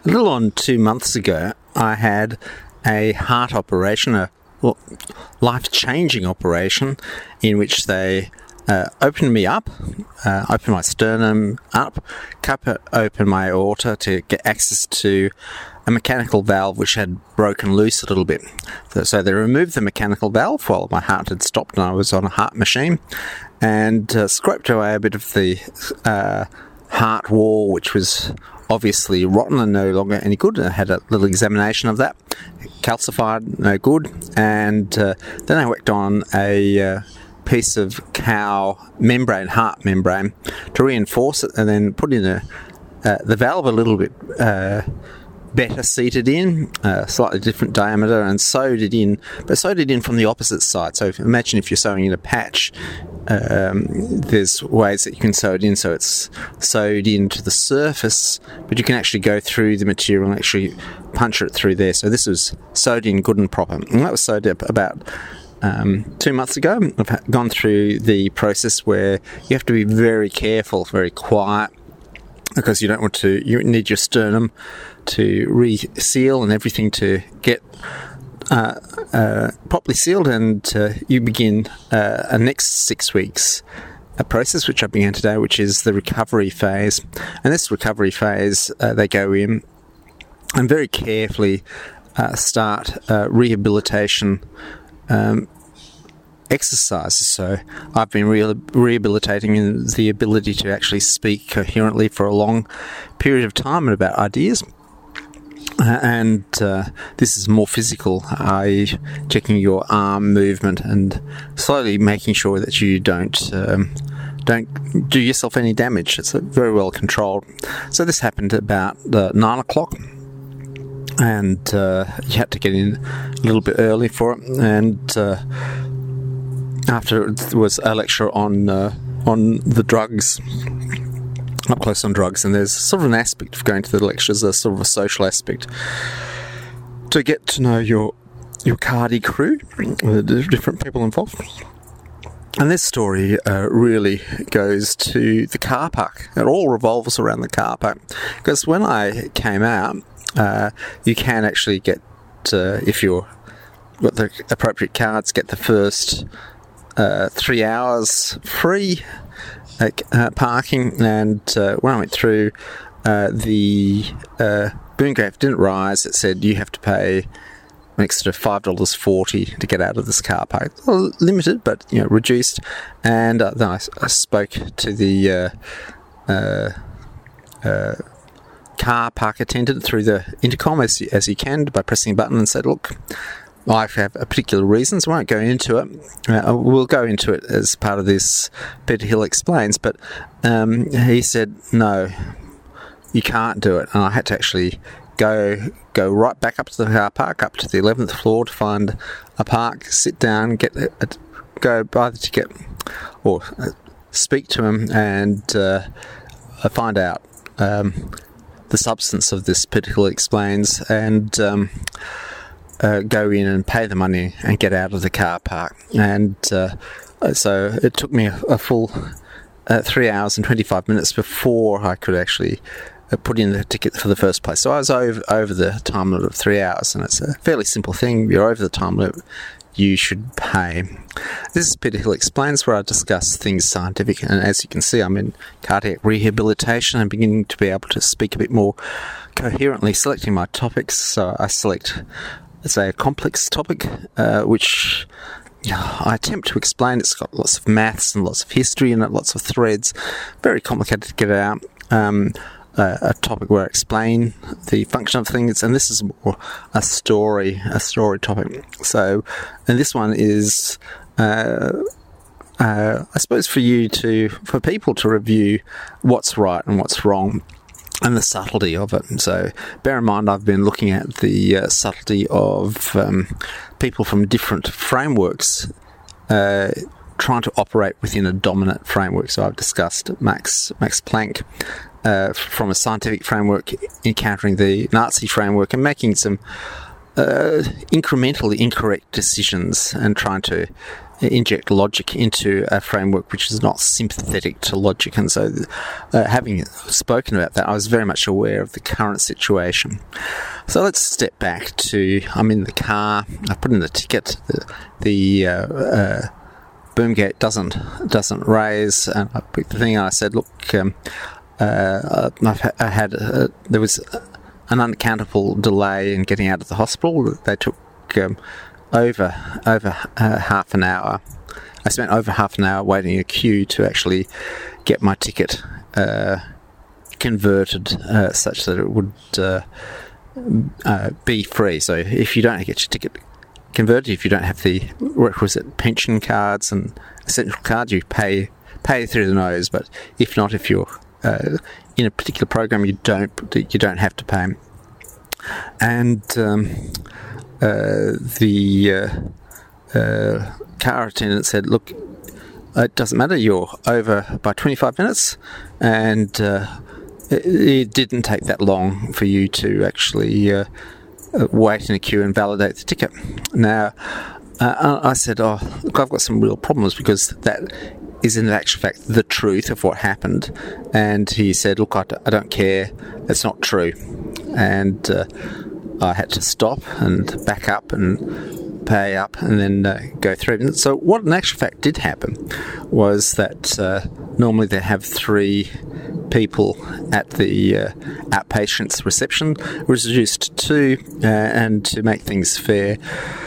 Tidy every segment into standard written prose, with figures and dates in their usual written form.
A little on 2 months ago, I had a heart operation, a life-changing operation, in which they opened me up, opened my sternum up, cut open my aorta to get access to a mechanical valve which had broken loose a little bit. So they removed the mechanical valve while my heart had stopped and I was on a heart machine, and scraped away a bit of the heart wall, which was obviously rotten and no longer any good. I had a little examination of that, calcified, no good, and then I worked on a piece of cow membrane, heart membrane, to reinforce it, and then put in the valve a little bit better seated in, slightly different diameter, and sewed it in from the opposite side. So imagine if you're sewing in a patch, there's ways that you can sew it in so it's sewed into the surface, but you can actually go through the material and actually puncture it through there. So this was sewed in good and proper, and that was sewed up about 2 months ago. I've gone through the process where you have to be very careful, very quiet, because you need your sternum to reseal and everything to get properly sealed, and you begin a next 6 weeks a process which I began today, which is the recovery phase. And this recovery phase, they go in and very carefully start rehabilitation exercises. So I've been rehabilitating in the ability to actually speak coherently for a long period of time and about ideas. And this is more physical, checking your arm movement and slowly making sure that you don't do yourself any damage. It's very well controlled. So this happened about 9 o'clock, and you had to get in a little bit early for it. And after it was a lecture on the drugs. Up close on drugs, and there's sort of an aspect of going to the lectures, a sort of a social aspect, to get to know your cardi crew, the different people involved. And this story really goes to the car park. It all revolves around the car park, because when I came out, you can actually get, if you've got the appropriate cards, get the first 3 hours free parking. And when I went through, the boom graph didn't rise. It said you have to pay an extra $5.40 to get out of this car park. Well, limited, but reduced. And then I spoke to the car park attendant through the intercom as you can, by pressing a button, and said, look, I have a particular reason, so I won't go into it. We'll go into it as part of this Peter Hill Explains, but he said, no, you can't do it. And I had to actually go right back up to the car park, up to the 11th floor, to find a park, sit down, go buy the ticket, or speak to him, and find out the substance of this Peter Hill Explains, and go in and pay the money and get out of the car park. And so it took me a full 3 hours and 25 minutes before I could actually put in the ticket for the first place. So I was over the time limit of 3 hours, and it's a fairly simple thing. You're over the time limit, you should pay. This is Peter Hill Explains, where I discuss things scientific, and as you can see, I'm in cardiac rehabilitation and beginning to be able to speak a bit more coherently, selecting my topics. So I select, let's say, a complex topic, which I attempt to explain. It's got lots of maths and lots of history in it, lots of threads, very complicated to get out. A topic where I explain the function of things, and this is more a story topic. So, and this one is, I suppose, for people to review what's right and what's wrong, and the subtlety of it. So bear in mind, I've been looking at the subtlety of people from different frameworks trying to operate within a dominant framework. So I've discussed Max Planck from a scientific framework, encountering the Nazi framework and making some incrementally incorrect decisions, and trying to inject logic into a framework which is not sympathetic to logic. And so, having spoken about that, I was very much aware of the current situation. So let's step back to, I'm in the car, I put in the ticket, the boom gate doesn't raise, and I picked the thing and I said, look, there was an unaccountable delay in getting out of the hospital. They took over half an hour. I spent over half an hour waiting in a queue to actually get my ticket converted such that it would be free. So if you don't get your ticket converted, if you don't have the requisite pension cards and essential cards, you pay through the nose. But if not, if you're in a particular program, you don't have to pay. And the car attendant said, look, it doesn't matter, you're over by 25 minutes, and it didn't take that long for you to actually wait in a queue and validate the ticket. Now, I said, oh, look, I've got some real problems, because that is in actual fact the truth of what happened. And he said, look, I don't care, that's not true. And I had to stop and back up and pay up and then go through. And so what in actual fact did happen was that normally they have 3 people at the outpatients reception, was reduced to 2, and to make things fair,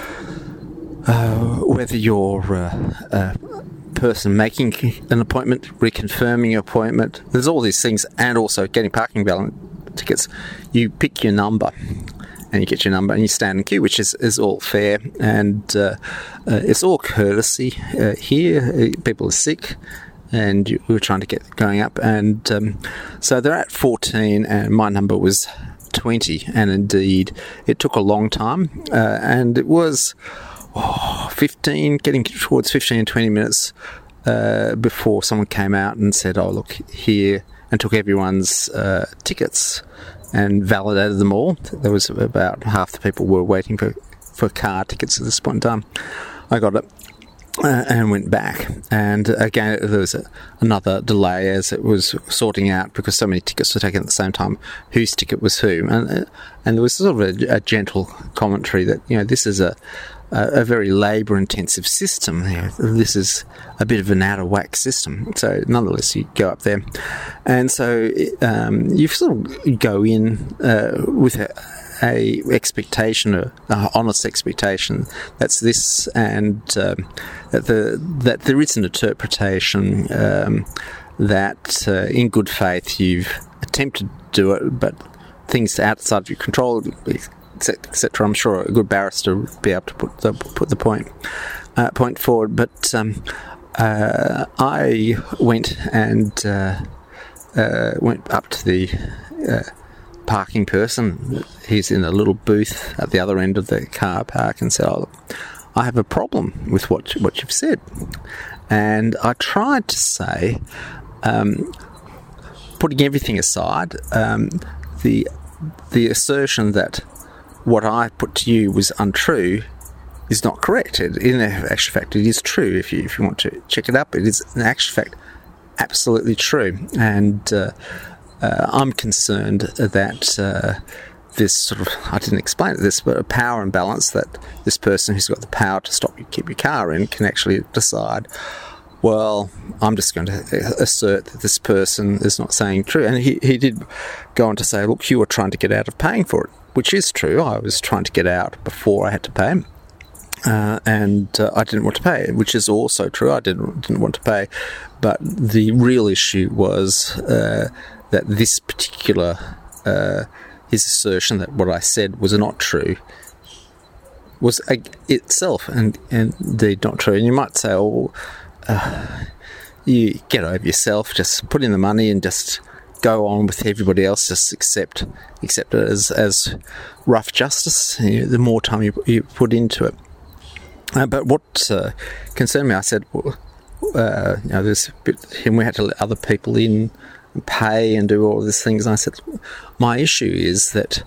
whether you're a person making an appointment, reconfirming an appointment, there's all these things, and also getting parking ballot tickets, you pick your number and you get your number and you stand in queue, which is all fair, and it's all courtesy here. People are sick and we were trying to get going up, and so they're at 14 and my number was 20, and indeed it took a long time, and it was 15, getting towards 15 and 20 minutes before someone came out and said, oh, look here, and took everyone's tickets and validated them all. There was about half the people were waiting for car tickets at this point in time. I got it and went back, and again there was another delay as it was sorting out, because so many tickets were taken at the same time, whose ticket was who, and there was sort of a gentle commentary that, you know, this is a very labour-intensive system. You know, this is a bit of an out-of-whack system. So, nonetheless, you go up there, and so you sort of go in with a expectation, an honest expectation. That's this, and that there is an interpretation that, in good faith, you've attempted to do it, but things outside of your control, etc. I'm sure a good barrister would be able to put the point forward. But I went and went up to the parking person. He's in a little booth at the other end of the car park, and said, oh, I have a problem with what you've said. And I tried to say, putting everything aside, the assertion that what I put to you was untrue is not correct. In actual fact, it is true. If you want to check it up, it is in actual fact absolutely true. And I'm concerned that this sort of, I didn't explain this, but a power imbalance, that this person who's got the power to stop you, keep your car in, can actually decide, well, I'm just going to assert that this person is not saying true. And he did go on to say, look, you were trying to get out of paying for it, which is true. I was trying to get out before I had to pay, and I didn't want to pay, which is also true. I didn't want to pay, but the real issue was that this particular, his assertion that what I said was not true, was itself and indeed not true. And you might say, oh, you get over yourself, just put in the money and just go on with everybody else, just accept it as rough justice, you know, the more time you put into it. But what concerned me, I said, well, you know, there's a bit, and we had to let other people in and pay and do all of these things. And I said, my issue is that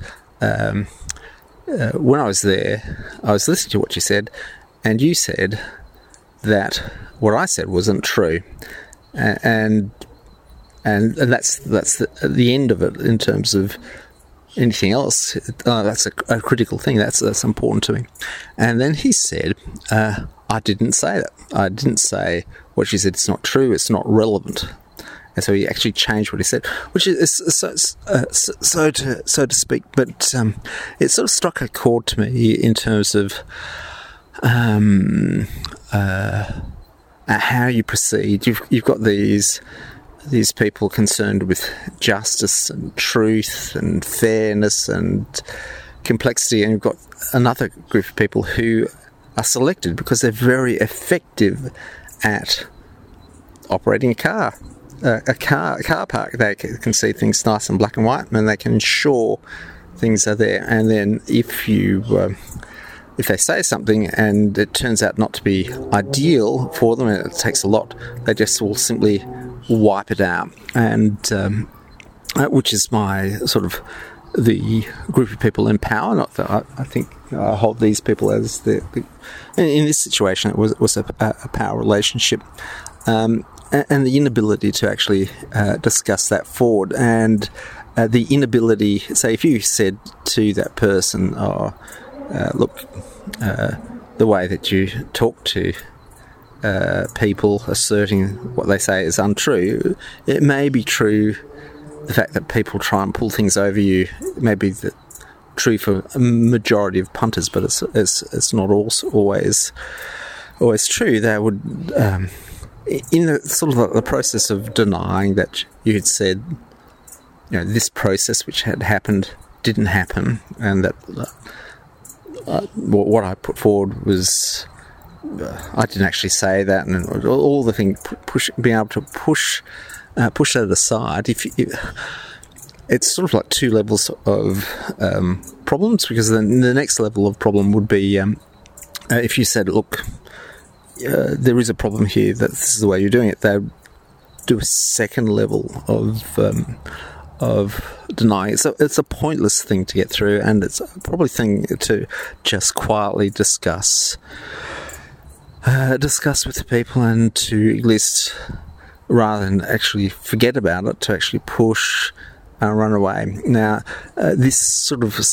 when I was there, I was listening to what you said, and you said that what I said wasn't true, and that's the end of it in terms of anything else. That's a critical thing. That's important to me. And then he said, I didn't say that. I didn't say what she said. It's not true. It's not relevant. And so he actually changed what he said, which is so to speak. But it sort of struck a chord to me in terms of how you proceed. You've got these people concerned with justice and truth and fairness and complexity, and you've got another group of people who are selected because they're very effective at operating a car park. They can see things nice and black and white, and they can ensure things are there. And then if they say something and it turns out not to be ideal for them, and it takes a lot, they just will simply wipe it out. And which is my sort of the group of people in power. Not that I think I hold these people as the in this situation it was a power relationship, and the inability to actually discuss that forward, and the inability, say, if you said to that person, look, the way that you talk to people asserting what they say is untrue. It may be true, the fact that people try and pull things over you may be true for a majority of punters, but it's not always true. They would, in the sort of the process of denying that you had said, this process which had happened didn't happen, and that what I put forward was, I didn't actually say that, and all the thing, being able to push that aside. It's sort of like two levels of problems, because the next level of problem would be if you said, look, there is a problem here, that this is the way you're doing it. They do a second level of denying. It's a pointless thing to get through, and it's probably a thing to just quietly discuss with the people, and to at least, rather than actually forget about it, to actually push and run away. Now, this sort of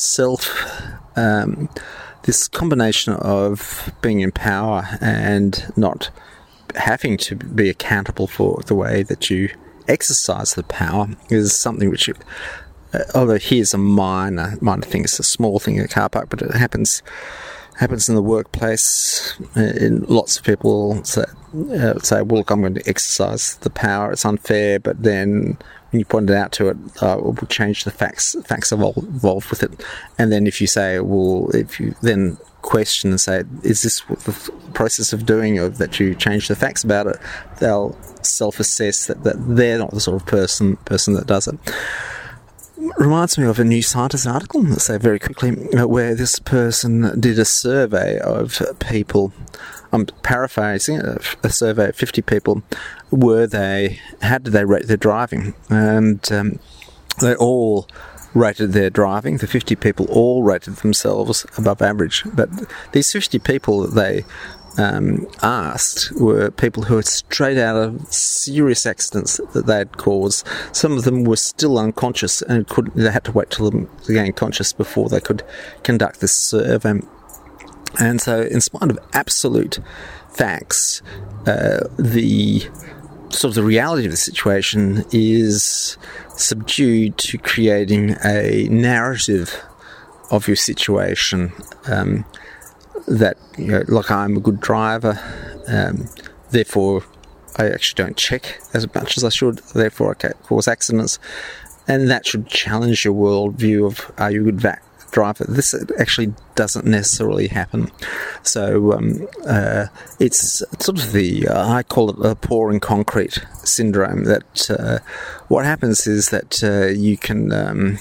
this combination of being in power and not having to be accountable for the way that you exercise the power is something which, although here's a minor thing, it's a small thing in a car park, but it happens in the workplace. Lots of people say, well, look, I'm going to exercise the power, it's unfair, but then when you point it out to it, we'll change the facts involved with it. And then if you say, well, if you then question and say, is this what the process of doing, or that you change the facts about it, they'll self-assess that they're not the sort of person that does it. Reminds me of a New Scientist article, let's say very quickly, where this person did a survey of people. I'm paraphrasing, a survey of 50 people. How did they rate their driving? And they all rated their driving. The 50 people all rated themselves above average. But these 50 people that they asked were people who had straight out of serious accidents that they had caused. Some of them were still unconscious and they had to wait till they gained conscious before they could conduct this survey. And so, in spite of absolute facts, the reality of the situation is subdued to creating a narrative of your situation. That, like, I'm a good driver, therefore I actually don't check as much as I should, therefore I cause accidents, and that should challenge your worldview of, are you a good driver? This actually doesn't necessarily happen. So it's sort of I call it a pouring concrete syndrome, that what happens is that you can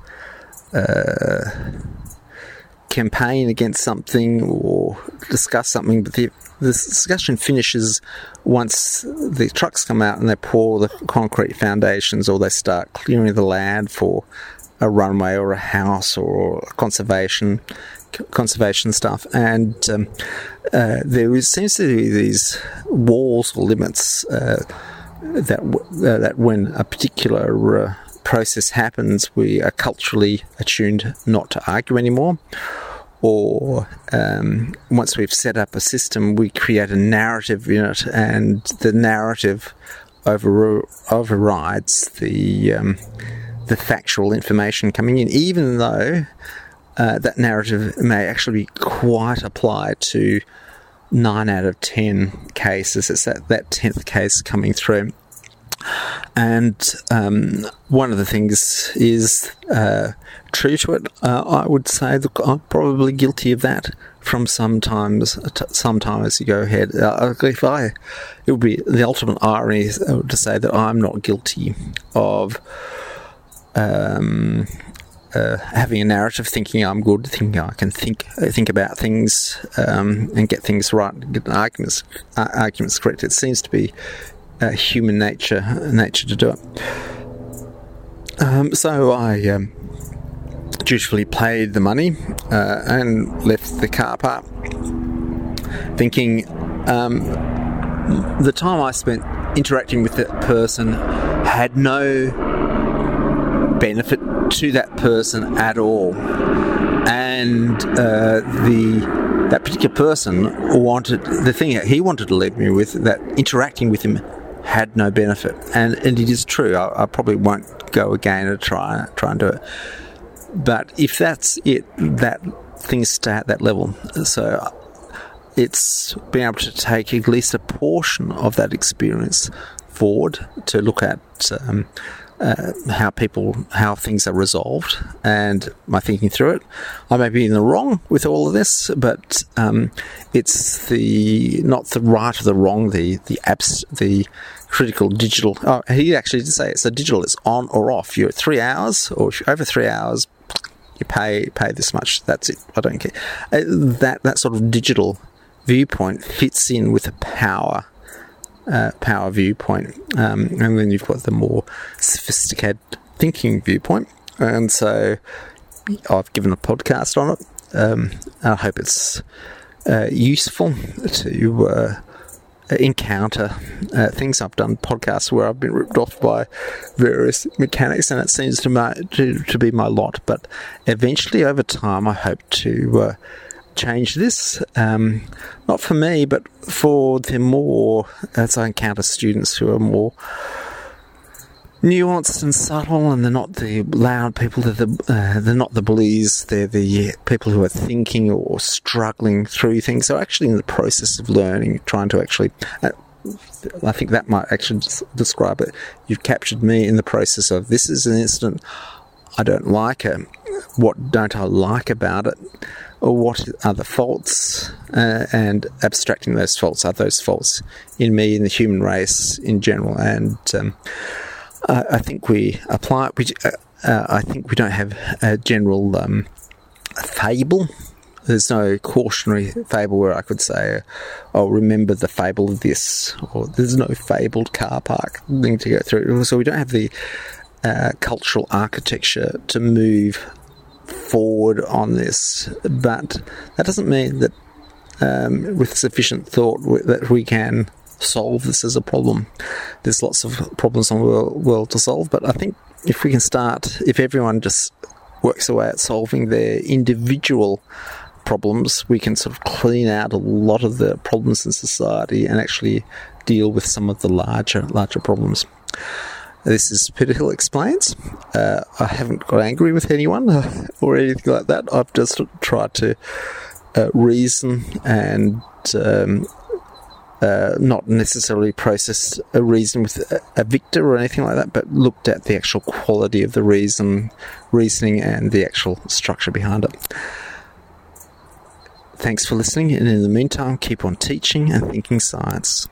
campaign against something or discuss something, but the discussion finishes once the trucks come out and they pour the concrete foundations, or they start clearing the land for a runway or a house or a conservation conservation stuff, and seems to be these walls or limits that when a particular process happens, we are culturally attuned not to argue anymore. Or once we've set up a system, we create a narrative in it, and the narrative overrides the factual information coming in, even though that narrative may actually be quite applied to 9 out of 10 cases. It's that 10th case coming through. And one of the things is true to it. I would say that I'm probably guilty of that from sometimes as you go ahead. It would be the ultimate irony to say that I'm not guilty of having a narrative, thinking I'm good, thinking I can think about things and get things right, get arguments correct. It seems to be human nature to do it. So I dutifully paid the money and left the car park, thinking the time I spent interacting with that person had no benefit to that person at all, and that particular person wanted the thing that he wanted to leave me with, that interacting with him had no benefit, and it is true. I probably won't go again and try and do it. But if that's it, that things stay at that level. So it's being able to take at least a portion of that experience forward to look at how things are resolved, and my thinking through it. I may be in the wrong with all of this, but it's not the right or the wrong, the critical digital. Oh, he actually did say it's a digital. It's on or off. You're at 3 hours, or if you're over 3 hours, you pay this much. That's it. I don't care. That sort of digital viewpoint fits in with a power viewpoint, and then you've got the more sophisticated thinking viewpoint. And so I've given a podcast on it. I hope it's useful to encounter things. I've done podcasts where I've been ripped off by various mechanics, and it seems to be my lot. But eventually, over time, I hope to change this, not for me, but for the more, as I encounter students who are more nuanced and subtle, and they're not the loud people, they're not the bullies, they're the people who are thinking or struggling through things. So actually in the process of learning, trying to actually, I think that might actually describe it. You've captured me in the process of, this is an incident, I don't like it, what don't I like about it, or what are the faults, and abstracting those faults. Are those faults in me, in the human race in general? And I think we apply it. I think we don't have a general fable. There's no cautionary fable where I could say, oh, remember the fable of this, or there's no fabled car park thing to go through. So we don't have the cultural architecture to move forward on this, but that doesn't mean that with sufficient thought that we can solve this as a problem. There's lots of problems on the world to solve, but I think if everyone just works away at solving their individual problems, we can sort of clean out a lot of the problems in society and actually deal with some of the larger problems. This is Peter Hill Explains. I haven't got angry with anyone or anything like that. I've just tried to reason and not necessarily process a reason with a victor or anything like that, but looked at the actual quality of the reasoning and the actual structure behind it. Thanks for listening, and in the meantime, keep on teaching and thinking science.